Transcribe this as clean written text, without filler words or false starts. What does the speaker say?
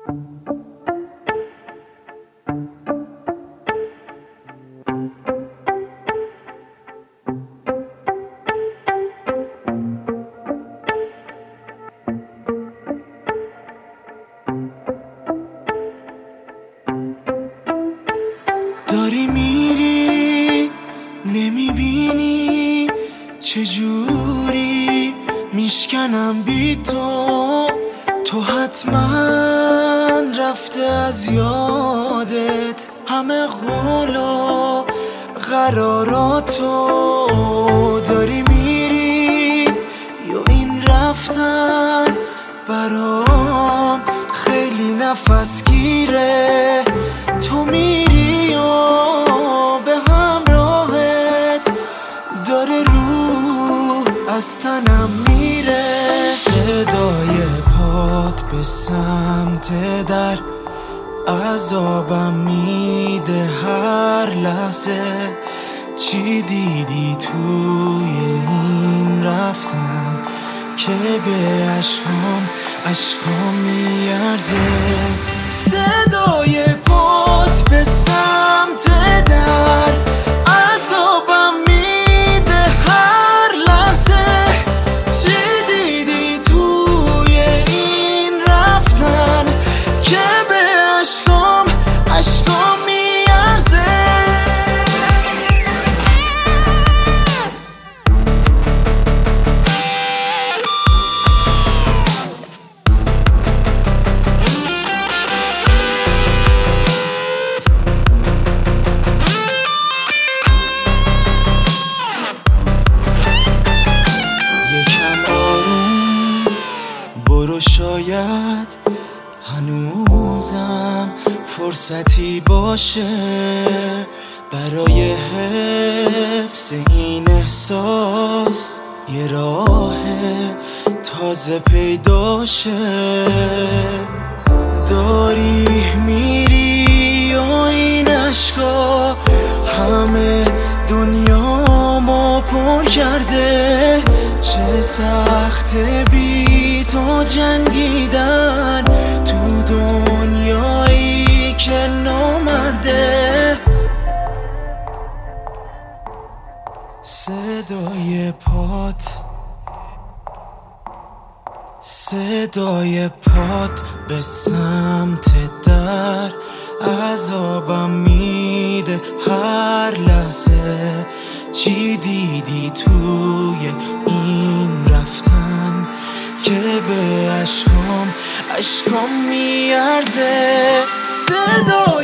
داری میری نمیبینی چجوری میشکنم بی تو حتما رفته از یادت همه قول و قراراتو. داری میری یا این رفتن برام خیلی نفس گیره. تو میری و به همراهت داره روح از تنم میره. صدای پات به سمت در عذابم میده هر لحظه. چی دیدی توی این رفتن که به عشقام میارزه؟ صدای پات به سمت در عذابم میده هر لحظه. چی دیدی توی این رفتن که به عشقام میارزه؟ برو شاید هنوزم فرصتی باشه برای حفظ این احساس. یه راه تازه پیداشه. داری میری و این عشقا همه دنیامو پر کرده. چه سخت بی تو جنگیدن تو دنیایی که نامرده. صدای پات به سمت در عذابم میده هر لحظه. چی دیدی توی این رفتن که به عشقام میارزه؟